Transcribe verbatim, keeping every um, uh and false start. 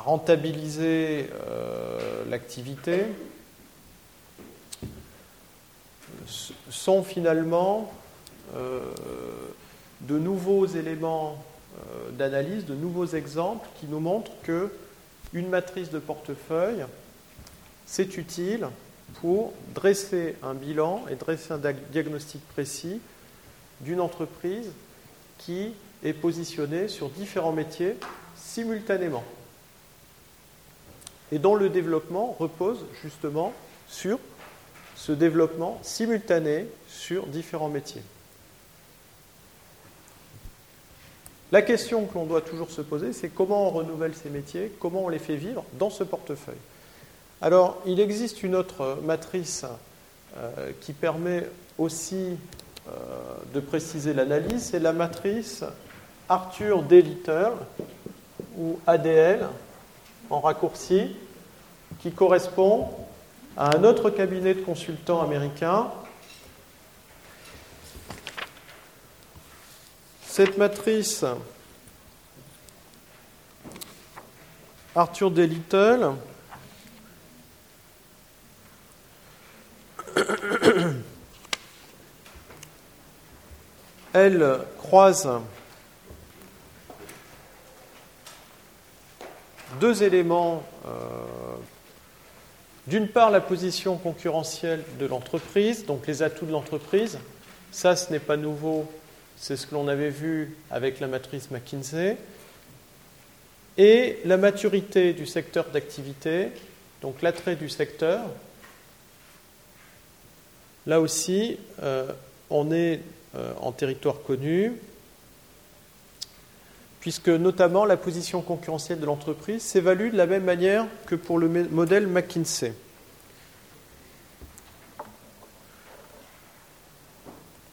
rentabiliser euh, l'activité sont finalement euh, de nouveaux éléments euh, d'analyse, de nouveaux exemples qui nous montrent qu'une matrice de portefeuille, c'est utile pour dresser un bilan et dresser un diagnostic précis d'une entreprise qui est positionnée sur différents métiers simultanément et dont le développement repose justement sur ce développement simultané sur différents métiers. La question que l'on doit toujours se poser, c'est comment on renouvelle ces métiers, comment on les fait vivre dans ce portefeuille. Alors, il existe une autre matrice euh, qui permet aussi euh, de préciser l'analyse, c'est la matrice Arthur D. Little, ou A D L, en raccourci, qui correspond à un autre cabinet de consultants américain. Cette matrice Arthur D. Little elle croise deux éléments. Euh, d'une part, la position concurrentielle de l'entreprise, donc les atouts de l'entreprise. Ça, ce n'est pas nouveau, c'est ce que l'on avait vu avec la matrice McKinsey. Et la maturité du secteur d'activité, donc l'attrait du secteur. Là aussi, euh, on est euh, en territoire connu, puisque notamment la position concurrentielle de l'entreprise s'évalue de la même manière que pour le modèle McKinsey.